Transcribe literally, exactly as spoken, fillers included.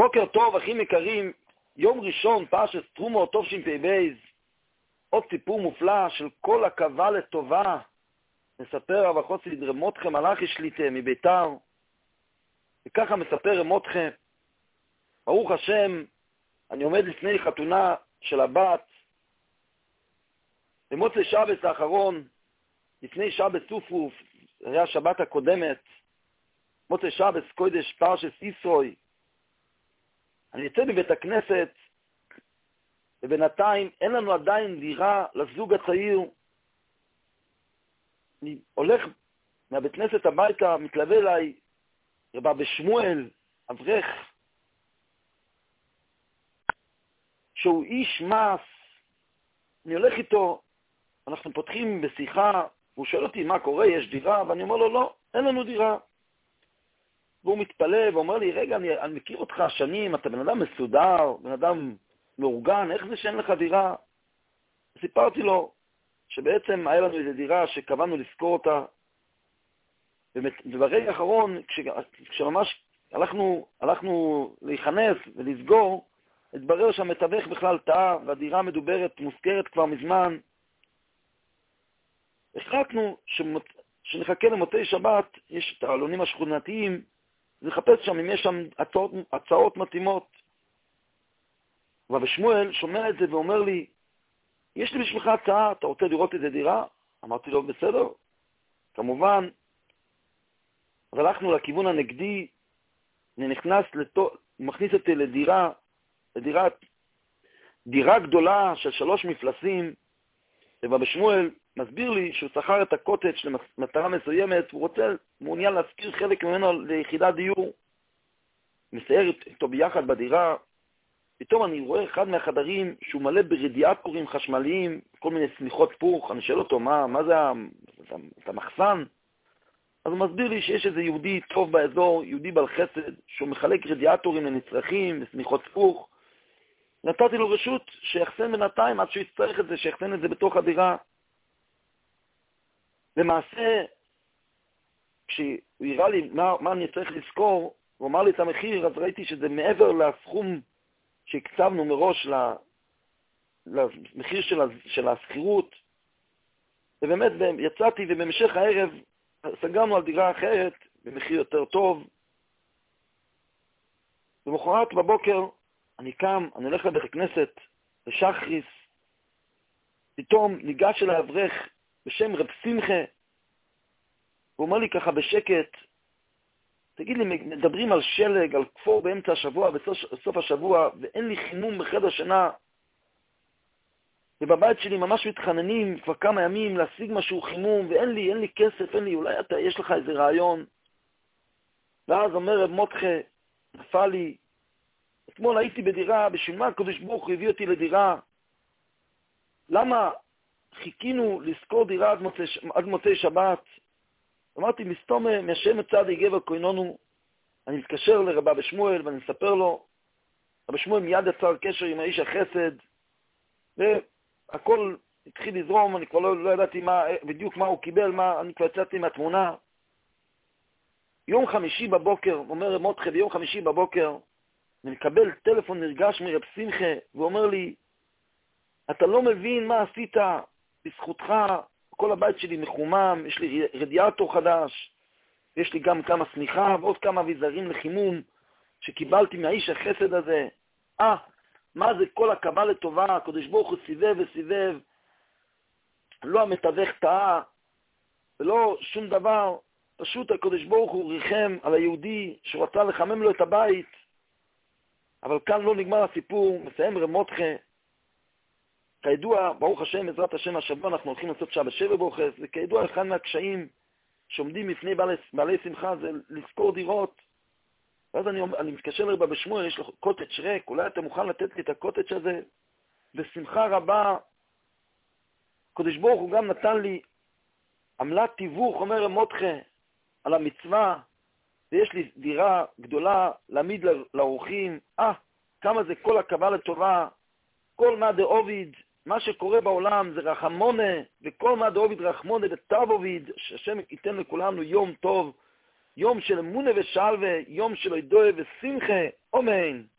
בוקר טוב, אחים יקרים, יום ראשון, פרשת תרומו, טוב ש"פ, עוד סיפור מופלא של כל עכבה לטובה. מספר רב החוסי דרמותכם מלאכי שליטה מביתר, וככה מספר רמותכם, ברוך השם, אני עומד לפני חתונה של הבת, במוצאי שבת האחרון, לפני שבת סופוף, היה השבת הקודמת, מוצאי שבת קודש פרשת ישרוי, אני יוצא בבית הכנסת, ובינתיים אין לנו עדיין דירה לזוג הצעיר. אני הולך מהבית כנסת הביתה, מתלווה אליי רבא בשמואל, אברך, שהוא איש מס. אני הולך איתו, אנחנו פותחים בשיחה, והוא שואל אותי מה קורה, יש דירה? ואני אומר לו לא, אין לנו דירה. והוא מתפלא ואומר לי, רגע, אני, אני מכיר אותך שנים, אתה בן אדם מסודר, בן אדם מאורגן, איך זה שאין לך דירה? סיפרתי לו שבעצם היה לנו איזו דירה שקבענו לזכור אותה, וברגע האחרון, כש, כשממש הלכנו, הלכנו להיכנס ולסגור, התברר שהמתווך בכלל טעה, והדירה מדוברת, מוזכרת כבר מזמן. החלטנו שמות, שנחכה למוצאי שבת, יש את העלונים השכונתיים, לחפש שם אם יש שם הצעות, הצעות מתאימות. רב שמואל שומע את זה ואומר לי, יש לי בשבילך הצעה, אתה רוצה לראות איזה דירה? אמרתי לו, בסדר. כמובן, אז הלכנו לכיוון הנגדי, אני נכנס, לתו, מכניס אותי לדירה, לדירה, דירה גדולה של שלוש מפלסים, ורב שמואל מסביר לי שהוא שכר את הקוטג' למטרה מסוימת, הוא רוצה, מעוניין להזכיר חלק ממנו ליחידת דיור. מסייר איתו ביחד בדירה, פתאום אני רואה אחד מהחדרים שהוא מלא ברדיאטורים חשמליים, כל מיני סמיכות פוך, אני שואל אותו, מה, מה זה את המחסן? אז הוא מסביר לי שיש איזה יהודי טוב באזור, יהודי בעל חסד, שהוא מחלק רדיאטורים לנצרכים, לסמיכות פוך. נתתי לו רשות שיחסן בינתיים, עד שהוא יצטרך את זה, שיחסן את זה בתוך הדירה. למעשה, כשהוא הראה לי מה, מה אני צריך לזכור, הוא אמר לי את המחיר, אז ראיתי שזה מעבר לסכום שהקצבנו מראש למחיר של, של הסחירות. ובאמת יצאתי, ובמשך הערב סגרנו על דירה אחרת, במחיר יותר טוב. במחרת בבוקר אני קם, אני הולך לבית הכנסת, לשחריס, פתאום ניגש אל האברך בשם רב שמחה, הוא אומר לי ככה בשקט, תגיד לי, מדברים על שלג, על כפור באמצע השבוע, בסוף השבוע, ואין לי חימום בחדר שינה, ובבית שלי ממש מתחננים כבר כמה ימים להשיג משהו חימום, ואין לי, אין לי כסף, אין לי, אולי אתה, יש לך איזה רעיון. ואז אומר רב מותחה, נפל לי, אתמול הייתי בדירה, בשביל מה הקדוש ברוך הוא הביא אותי לדירה? למה חיכינו לזכור דירה עד מוצאי, עד מוצאי שבת? אמרתי, מסתום מהשם מצד יגב הקוינונו, אני מתקשר לרבא בשמואל ואני מספר לו, רבא שמואל מיד יצר קשר עם האיש החסד, והכל התחיל לזרום, אני כבר לא, לא ידעתי מה, בדיוק מה הוא קיבל, מה, אני כבר יצאתי מהתמונה. יום חמישי בבוקר, אומר רב מותחה, ביום חמישי בבוקר, אני מקבל טלפון נרגש מרב שמחה, והוא אומר לי, אתה לא מבין מה עשית בזכותך, כל הבית שלי מחומם, יש לי רדיאטור חדש, יש לי גם כמה סמיכה ועוד כמה אביזרים לחימום שקיבלתי מהאיש החסד הזה. אה, מה זה כל עכבה לטובה, הקדוש ברוך הוא סיבב וסיבב, לא המתווך טעה, ולא שום דבר, פשוט הקדוש ברוך הוא ריחם על היהודי שרצה לחמם לו את הבית. אבל כאן לא נגמר הסיפור, מסיים רב מותחה. כידוע, ברוך השם, בעזרת השם, השבוע אנחנו הולכים לעשות שבת שבע ברוכס, וכידוע, אחד מהקשיים שעומדים לפני בעלי, בעלי שמחה זה לזכור דירות. ואז אני, אני מתקשר לרבא בשמואל, יש לו קוטג' ריק, אולי אתה מוכן לתת לי את הקוטג' הזה? בשמחה רבה, הקדוש ברוך הוא גם נתן לי עמלת תיווך, אומר רב מותחה, על המצווה, ויש לי דירה גדולה להעמיד לאורחים. אה, כמה זה כל עכבה לטובה, כל מה דאוביד, מה שקורה בעולם זה רחמונה, וכל מה דאוביד רחמונה ותבוביד, שהשם ייתן לכולנו יום טוב, יום של אמונה ושלווה, יום של עדוה ושמחה, אמן.